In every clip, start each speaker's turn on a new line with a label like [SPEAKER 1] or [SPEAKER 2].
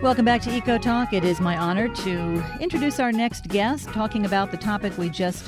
[SPEAKER 1] Welcome back to Eco Talk. It is my honor to introduce our next guest, talking about the topic we just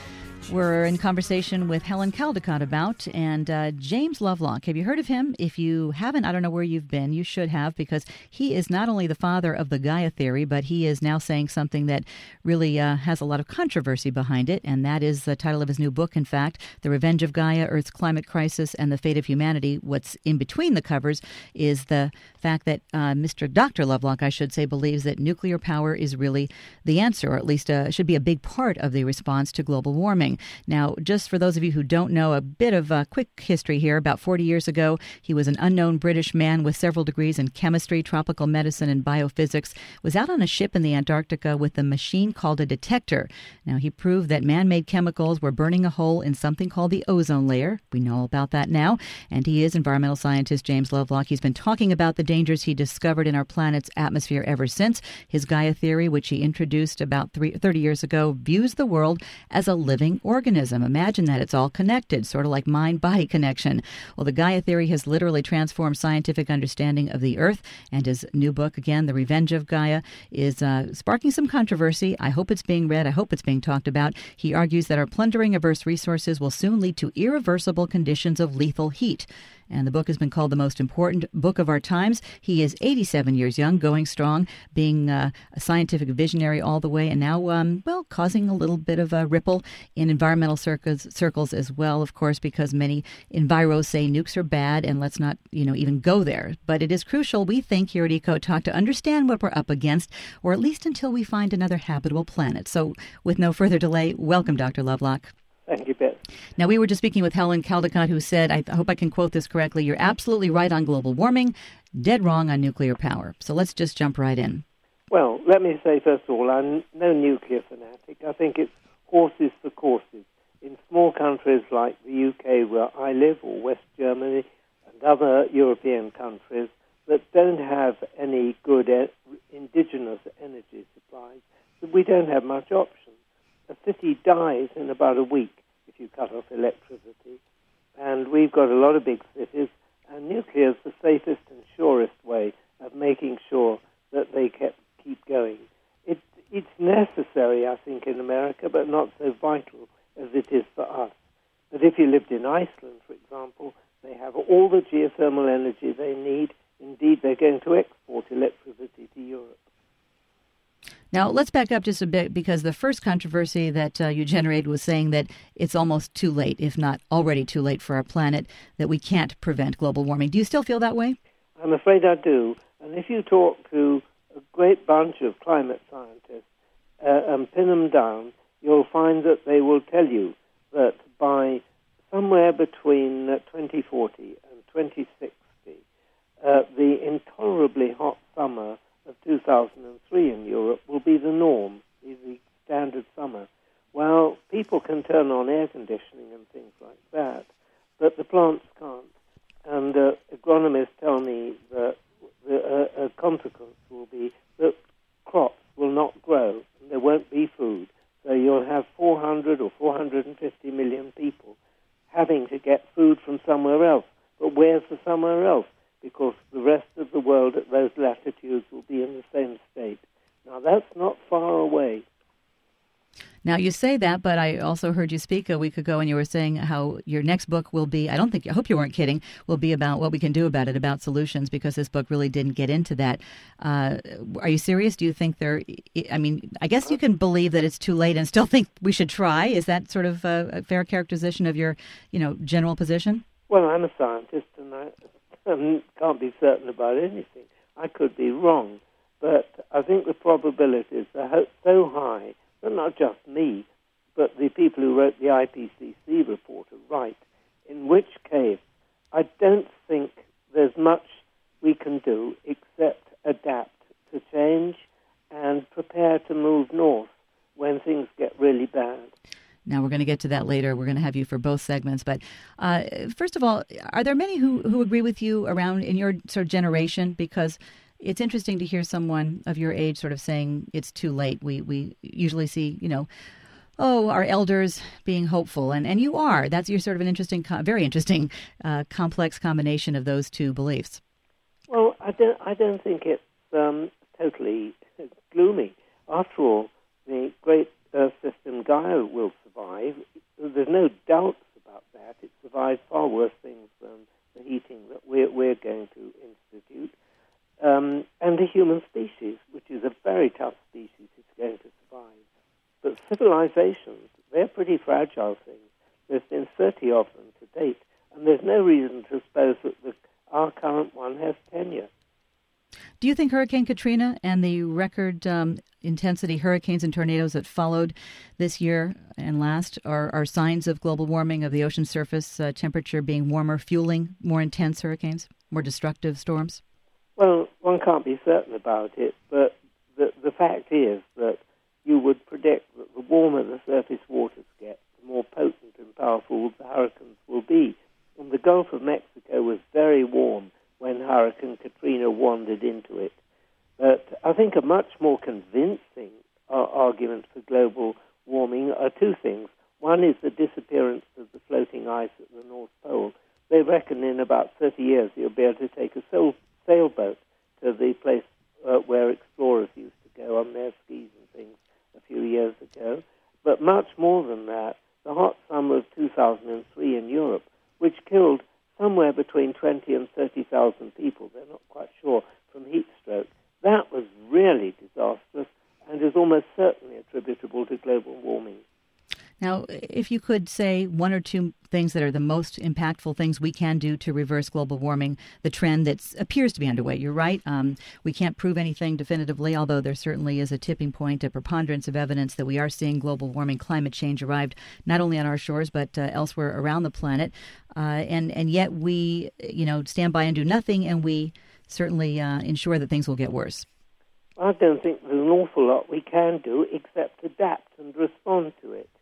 [SPEAKER 1] were in conversation with Helen Caldicott about, and James Lovelock. Have you heard of him? If you haven't, I don't know where you've been. You should have, because he is not only the father of the Gaia theory, but he is now saying something that really has a lot of controversy behind it, and that is the title of his new book, in fact, The Revenge of Gaia, Earth's Climate Crisis, and the Fate of Humanity. What's in between the covers is the fact that Dr. Lovelock, I should say, believes that nuclear power is really the answer, or at least should be a big part of the response to global warming. Now, just for those of you who don't know, a bit of a quick history here. About 40 years ago, he was an unknown British man with several degrees in chemistry, tropical medicine, and biophysics, was out on a ship in the Antarctica with a machine called a detector. Now, he proved that man-made chemicals were burning a hole in something called the ozone layer. We know all about that now. And he is environmental scientist James Lovelock. He's been talking about the dangers he discovered in our planet's atmosphere ever since. His Gaia theory, which he introduced about 30 years ago, views the world as a living organism. Imagine that. It's all connected, sort of like mind-body connection. Well, the Gaia theory has literally transformed scientific understanding of the Earth, and his new book, again, The Revenge of Gaia, is sparking some controversy. I hope it's being read. I hope it's being talked about. He argues that our plundering of Earth's resources will soon lead to irreversible conditions of lethal heat. And the book has been called the most important book of our times. He is 87 years young, going strong, being a scientific visionary all the way, and now, causing a little bit of a ripple in environmental circles as well, of course, because many enviros say nukes are bad and let's not, even go there. But it is crucial, we think, here at Eco Talk to understand what we're up against, or at least until we find another habitable planet. So with no further delay, welcome, Dr. Lovelock.
[SPEAKER 2] Thank you, Beth.
[SPEAKER 1] Now, we were just speaking with Helen Caldicott, who said, I hope I can quote this correctly, you're absolutely right on global warming, dead wrong on nuclear power. So let's just jump right in.
[SPEAKER 2] Well, let me say, first of all, I'm no nuclear fanatic. I think it's horses for courses. In small countries like the UK, where I live, or West Germany, and other European countries that don't have any good indigenous energy supplies, we don't have much option. A city dies in about a week if you cut off electricity. And we've got a lot of big cities, and nuclear is the safest and surest way of making sure that they keep going. It's necessary, I think, in America, but not so vital as it is for us. But if you lived in Iceland, for example, they have all the geothermal energy they need. Indeed, they're going to export electricity to Europe.
[SPEAKER 1] Now, let's back up just a bit, because the first controversy that you generated was saying that it's almost too late, if not already too late for our planet, that we can't prevent global warming. Do you still feel that way?
[SPEAKER 2] I'm afraid I do. And if you talk to a great bunch of climate scientists and pin them down, you'll find that they will tell you that by somewhere between 2040 and 2060, the intolerably hot summer of 2003 in Europe will be the norm, be the standard summer. Well, people can turn on air conditioning and things like that, but the plants can't. And agronomists tell me that a consequence will be that crops will not grow and there won't be food. So you'll have 400 or 450 million people having to get food from somewhere else. But where's the somewhere else? Because the rest of the world at those latitudes will be in the same state. Now, that's not far away.
[SPEAKER 1] Now, you say that, but I also heard you speak a week ago, and you were saying how your next book will be, I hope you weren't kidding, will be about what we can do about it, about solutions, because this book really didn't get into that. Are you serious? Do you think I guess you can believe that it's too late and still think we should try. Is that sort of a fair characterization of your, general position?
[SPEAKER 2] Well, I'm a scientist, and I can't be certain about anything. I could be wrong, but I think the probabilities are so high that not just me, but the people who wrote the IPCC report are right, in which case I don't think there's much we can do except adapt to change and prepare to move north when things get really bad.
[SPEAKER 1] Now, we're going to get to that later. We're going to have you for both segments. But first of all, are there many who agree with you around in your sort of generation? Because it's interesting to hear someone of your age sort of saying it's too late. We usually see, our elders being hopeful. And you are. That's your sort of an interesting, very interesting, complex combination of those two beliefs.
[SPEAKER 2] Well, I don't think it's totally gloomy. After all, the great Earth system Gaia will survive. There's no doubts about that. It survived far worse things than the heating that we're going to institute. And the human species, which is a very tough species, is going to survive. But civilizations, they're pretty fragile things. There's been 30 of them to date, and there's no reason to suppose that our current one has tenure.
[SPEAKER 1] Do you think Hurricane Katrina and the record intensity hurricanes and tornadoes that followed this year and last are signs of global warming, of the ocean surface temperature being warmer, fueling more intense hurricanes, more destructive storms?
[SPEAKER 2] Well, one can't be certain about it, but the fact is that you would predict that the warmer the surface waters get, the more potent and powerful the hurricanes will be. And the Gulf of Mexico was very warm when Hurricane Katrina wandered into it. But I think a much more convincing argument for global warming are two things. One is the disappearance of the floating ice at the North Pole. They reckon in about 30 years you'll be able to take a sailboat to the place where explorers used to go on their skis and things a few years ago. But much more than that, the hot summer of 2003 in Europe, which killed somewhere between 20 and 30,000 people, they're not quite sure, from heat stroke. That was really disastrous and is almost certainly attributable to global warming.
[SPEAKER 1] Now, if you could say one or two things that are the most impactful things we can do to reverse global warming, the trend that appears to be underway. You're right. We can't prove anything definitively, although there certainly is a tipping point, a preponderance of evidence that we are seeing global warming, climate change arrived not only on our shores but elsewhere around the planet. And yet we, stand by and do nothing, and we certainly ensure that things will get worse.
[SPEAKER 2] I don't think there's an awful lot we can do except adapt and respond to it.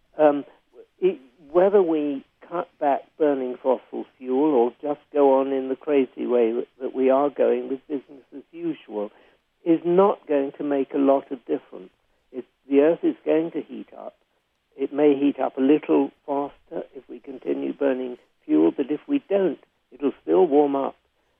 [SPEAKER 2] Whether we cut back burning fossil fuel or just go on in the crazy way that we are going with business as usual is not going to make a lot of difference. The Earth is going to heat up. It may heat up a little faster if we continue burning fuel, but if we don't, it'll still warm up.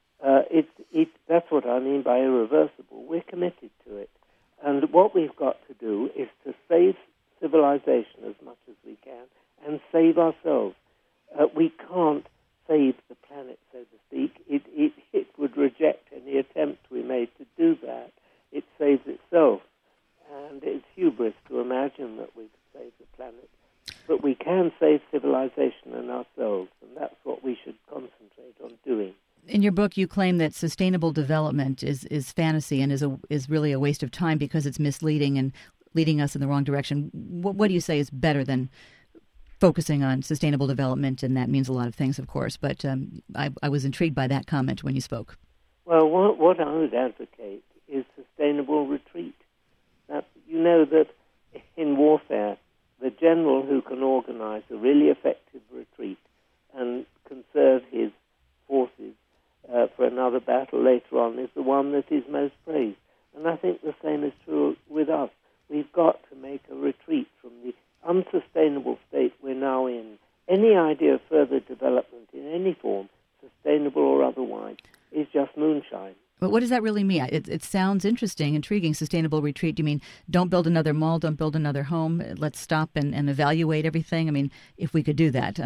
[SPEAKER 2] That's what I mean by irreversible. We're committed to it. And what we've got to do is to save civilization as much as we can and save ourselves. We can't save the planet, so to speak. It would reject any attempt we made to do that. It saves itself. And it's hubris to imagine that we could save the planet. But we can save civilization and ourselves, and that's what we should concentrate on doing.
[SPEAKER 1] In your book, you claim that sustainable development is fantasy and is really a waste of time because it's misleading and leading us in the wrong direction. What do you say is better than focusing on sustainable development? And that means a lot of things, of course, but I was intrigued by that comment when you spoke.
[SPEAKER 2] Well, what I would advocate is sustainable retreat. You know that in warfare, the general who can organize a really effective retreat and conserve his forces for another battle later on is the one that is most praised. And I think the same is true with us. We've got to make a retreat from the unsustainable state we're now in. Any idea of further development in any form, sustainable or otherwise, is just moonshine.
[SPEAKER 1] But what does that really mean? It sounds interesting, intriguing. Sustainable retreat. Do you mean don't build another mall, don't build another home? Let's stop and evaluate everything. I mean, if we could do that,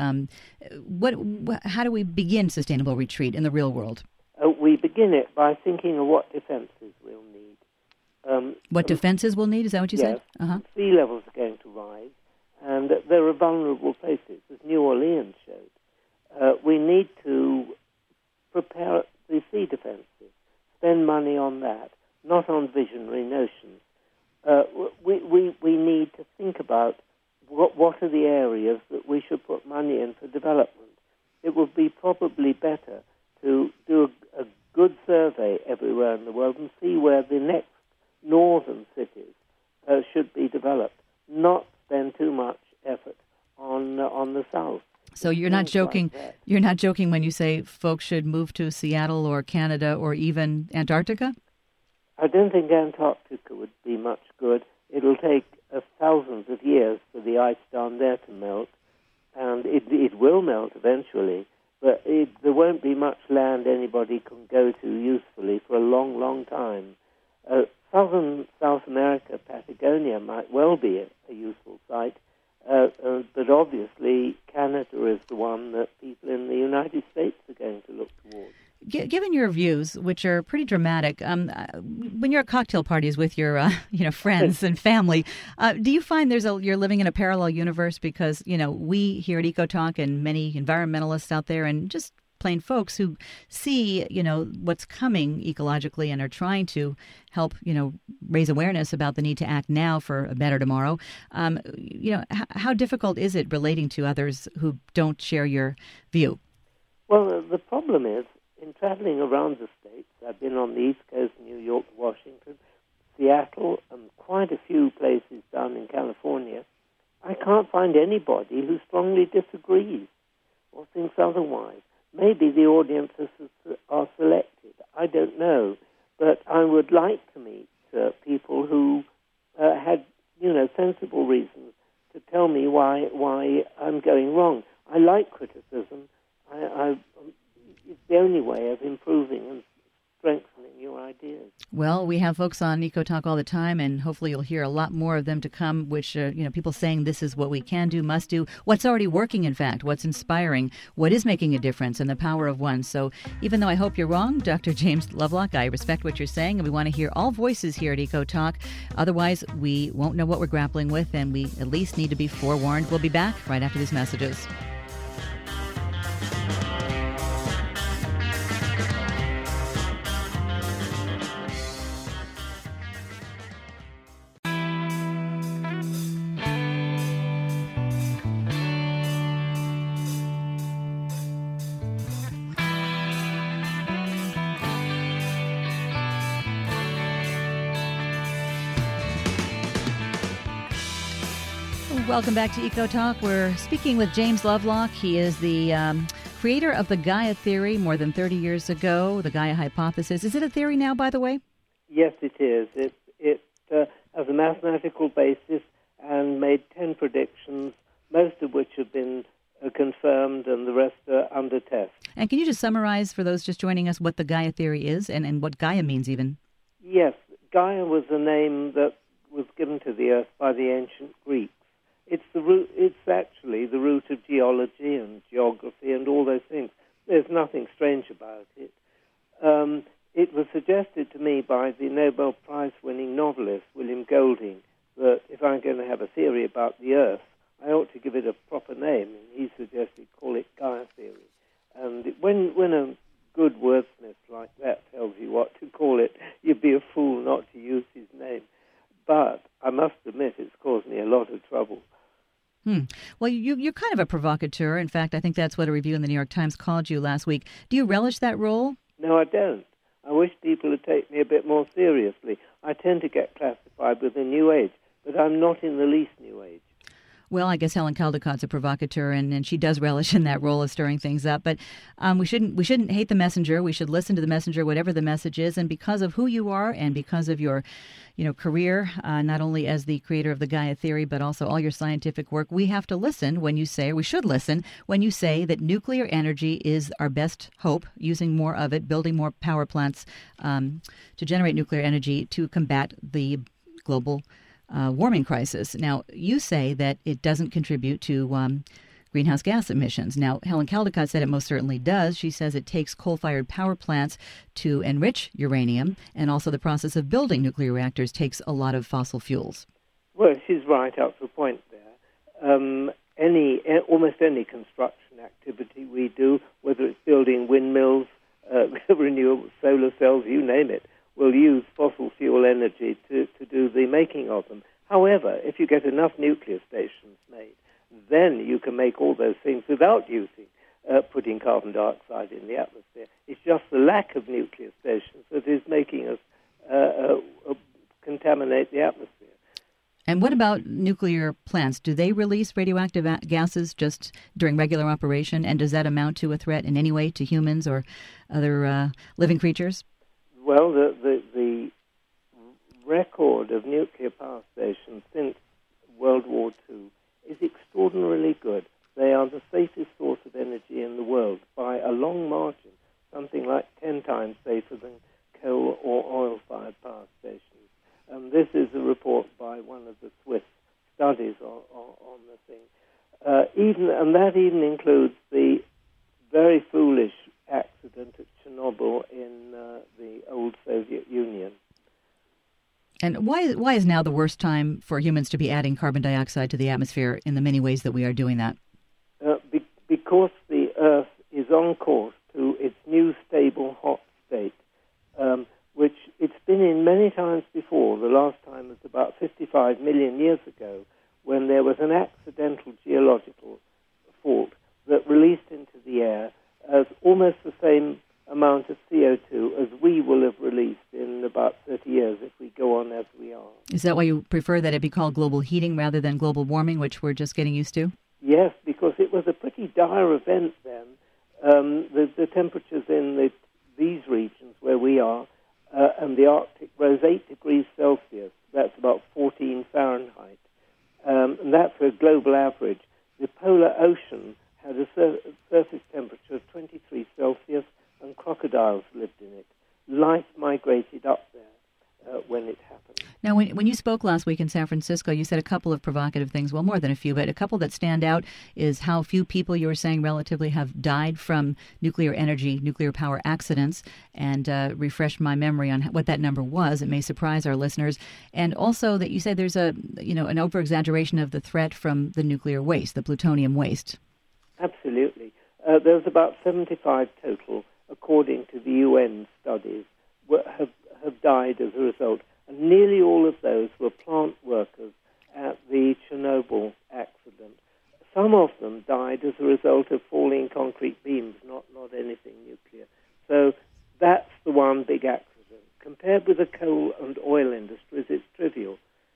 [SPEAKER 1] how do we begin sustainable retreat in the real world?
[SPEAKER 2] We begin it by thinking of what defenses we'll need.
[SPEAKER 1] What defenses we'll need? Is that what you said?
[SPEAKER 2] Yes. Sea levels are going to rise, and there are vulnerable places, as New Orleans showed. We need to prepare the sea defenses. Spend money on that, not on visionary notions. We need to think about what are the areas that we should put money in for development. It would be probably better to do a good survey everywhere in the world and see where the next northern cities should be developed, not spend too much effort on the south.
[SPEAKER 1] So you're not joking. You're not joking when you say folks should move to Seattle or Canada or even Antarctica?
[SPEAKER 2] I don't think Antarctica would be much good. It'll take thousands of years for the ice down there to melt, and it will melt eventually. But there won't be much land anybody can go to usefully for a long, long time. southern South America, Patagonia, might well be a useful site, but obviously Canada is the one that people in the United States are going to look towards.
[SPEAKER 1] Given your views, which are pretty dramatic, when you're at cocktail parties with your friends and family, do you find you're living in a parallel universe? Because we here at EcoTalk and many environmentalists out there, and just plain folks who see what's coming ecologically and are trying to help raise awareness about the need to act now for a better tomorrow. How difficult is it relating to others who don't share your view?
[SPEAKER 2] Well, the problem is, in traveling around the states, I've been on the East Coast, New York, Washington, Seattle, and quite a few places down in California. I can't find anybody who strongly disagrees or thinks otherwise. Maybe the audiences are selected. I don't know. But I would like to meet people who had, sensible reasons to tell me why I'm going wrong. I like criticism. It's the only way of improving and strengthening your ideas.
[SPEAKER 1] Well, we have folks on EcoTalk all the time, and hopefully you'll hear a lot more of them to come, which, people saying this is what we can do, must do, what's already working, in fact, what's inspiring, what is making a difference, and the power of one. So even though I hope you're wrong, Dr. James Lovelock, I respect what you're saying, and we want to hear all voices here at EcoTalk. Otherwise, we won't know what we're grappling with, and we at least need to be forewarned. We'll be back right after these messages. Welcome back to EcoTalk. We're speaking with James Lovelock. He is the creator of the Gaia theory more than 30 years ago, the Gaia hypothesis. Is it a theory now, by the way?
[SPEAKER 2] Yes, it is. It has a mathematical basis and made 10 predictions, most of which have been confirmed and the rest are under test.
[SPEAKER 1] And can you just summarize for those just joining us what the Gaia theory is and what Gaia means even?
[SPEAKER 2] Yes, Gaia was a name that was given to the Earth by the ancient Greeks. It's the root. It's actually the root of geology and geography and all those things. There's nothing strange about it. It was suggested to me by the Nobel Prize-winning novelist William Golding that if I'm going to have a theory about the Earth, I ought to give it a proper name. And he suggested call it Gaia theory. And when a good wordsmith like that tells you what to call it, you'd be a fool not to use his name. But I must admit it's caused me a lot of trouble.
[SPEAKER 1] Well, you're kind of a provocateur. In fact, I think that's what a review in the New York Times called you last week. Do you relish that role?
[SPEAKER 2] No, I don't. I wish people would take me a bit more seriously. I tend to get classified with the New Age, but I'm not in the least New Age.
[SPEAKER 1] Well, I guess Helen Caldicott's a provocateur, and she does relish in that role of stirring things up. But we shouldn't hate the messenger. We should listen to the messenger, whatever the message is. And because of who you are, and because of your, career, not only as the creator of the Gaia theory, but also all your scientific work, we have to listen when you say, or we should listen when you say that nuclear energy is our best hope. Using more of it, building more power plants to generate nuclear energy to combat the global warming crisis. Now, you say that it doesn't contribute to greenhouse gas emissions. Now, Helen Caldicott said it most certainly does. She says it takes coal-fired power plants to enrich uranium, and also the process of building nuclear reactors takes a lot of fossil fuels.
[SPEAKER 2] Well, she's right up to the point there. Almost any construction activity we do, whether it's building windmills, renewable solar cells, you name it, will use fossil fuel energy to do the making of them. However, if you get enough nuclear stations made, then you can make all those things without putting carbon dioxide in the atmosphere. It's just the lack of nuclear stations that is making us contaminate the atmosphere.
[SPEAKER 1] And what about nuclear plants? Do they release radioactive gases just during regular operation? And does that amount to a threat in any way to humans or other living creatures?
[SPEAKER 2] Well, the record of nuclear power stations since World War II is extraordinarily good. They are the safest source of energy in the world by a long margin, something like 10 times safer than coal or oil-fired power stations. is a report by one of the Swiss studies on the thing. And that even includes the very foolish accident at Chernobyl in the old Soviet Union.
[SPEAKER 1] And why is now the worst time for humans to be adding carbon dioxide to the atmosphere in the many ways that we are doing that?
[SPEAKER 2] Because the Earth is on course to its new stable hot state, which it's been in many times before. The last time was about 55 million years ago, when there was an accidental geological fault that released into the air as almost the same amount of CO2 as we will have released in about 30 years if we go on as we are.
[SPEAKER 1] Is that why you prefer that it be called global heating rather than global warming, which we're just getting used to?
[SPEAKER 2] Yes, because it was a pretty dire event then. The temperatures in these regions where we are and the Arctic rose 8 degrees Celsius. That's about 14 Fahrenheit. And that's a global average. The polar ocean had a surface temperature of 23 Celsius, and crocodiles lived in it. Life migrated up there when it happened.
[SPEAKER 1] Now, when you spoke last week in San Francisco, you said a couple of provocative things. Well, more than a few, but a couple that stand out is how few people, you were saying, relatively have died from nuclear power accidents, and refresh my memory on what that number was. It may surprise our listeners. And also that you said there's an over-exaggeration of the threat from the nuclear waste, the plutonium waste.
[SPEAKER 2] Absolutely. There's about 75 total, according to the UN studies, have died as a result. And nearly all of those were plant workers at the Chernobyl accident. Some of them died as a result of falling concrete beams, not anything nuclear. So that's the one big accident. Compared with the coal and oil industries, it's trivial.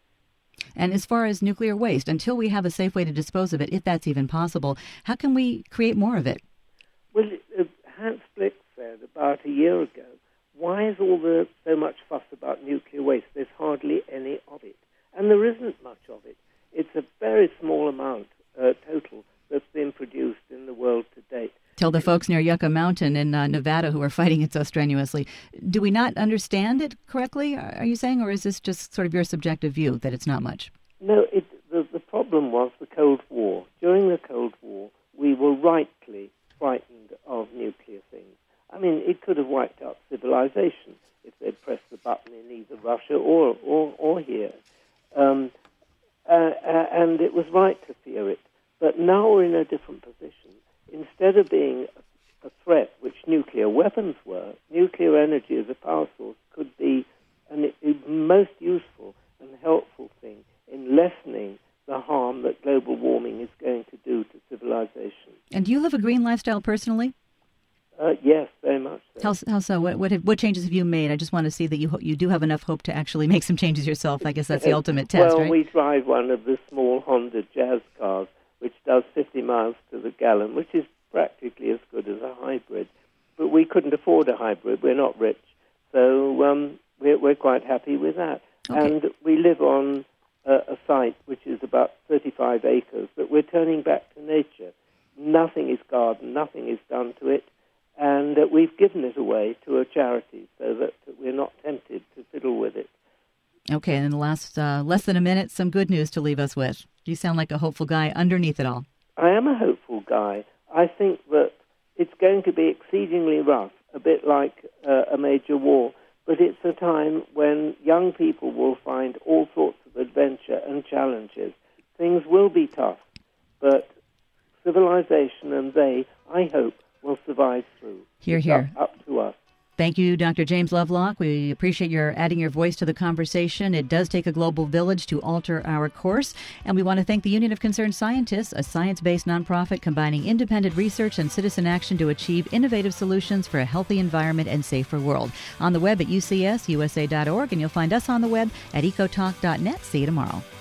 [SPEAKER 1] And as far as nuclear waste, until we have a safe way to dispose of it, if that's even possible, how can we create more of it?
[SPEAKER 2] Well, Hans Blix said about a year ago, why is so much fuss about nuclear waste? There's hardly any of it. And there isn't much of it. It's a very small amount total that's been produced in the world to date.
[SPEAKER 1] Tell the folks near Yucca Mountain in Nevada who are fighting it so strenuously. Do we not understand it correctly, are you saying, or is this just sort of your subjective view that it's not much?
[SPEAKER 2] No, the problem was the Cold War. During the Cold War, we were rightly frightened of nuclear things. I mean, it could have wiped out civilization if they'd pressed the button in either Russia or here. And it was right to fear it. But now we're in a different position. Instead of being a threat, which nuclear weapons were, nuclear energy as a power source could be a most useful and helpful thing in lessening the harm that global warming is going to do to civilization.
[SPEAKER 1] And do you live a green lifestyle personally?
[SPEAKER 2] Yes, very much so.
[SPEAKER 1] How so? What changes have you made? I just want to see that you do have enough hope to actually make some changes yourself. I guess that's the ultimate test,
[SPEAKER 2] well,
[SPEAKER 1] right?
[SPEAKER 2] We drive one of the small Honda Jazz cars, which does 50 miles to the gallon, which is practically as good as a hybrid. But we couldn't afford a hybrid. We're not rich. So we're quite happy with that. Okay. And we live on a site which is about 35 acres that we're turning back to nature. Nothing is gardened, nothing is done to it. And we've given it away to a charity so that we're not tempted to fiddle with it.
[SPEAKER 1] Okay, and in the last less than a minute, some good news to leave us with. You sound like a hopeful guy underneath it all.
[SPEAKER 2] I am a hopeful guy. I think that it's going to be exceedingly rough, a bit like a major war, but it's a time when young people will find all sorts of adventure and challenges. Things will be tough, but civilization and they, I hope, will survive through.
[SPEAKER 1] Hear, hear.
[SPEAKER 2] Up to us.
[SPEAKER 1] Thank you, Dr. James Lovelock. We appreciate your adding your voice to the conversation. It does take a global village to alter our course. And we want to thank the Union of Concerned Scientists, a science-based nonprofit combining independent research and citizen action to achieve innovative solutions for a healthy environment and safer world. On the web at ucsusa.org, and you'll find us on the web at ecotalk.net. See you tomorrow.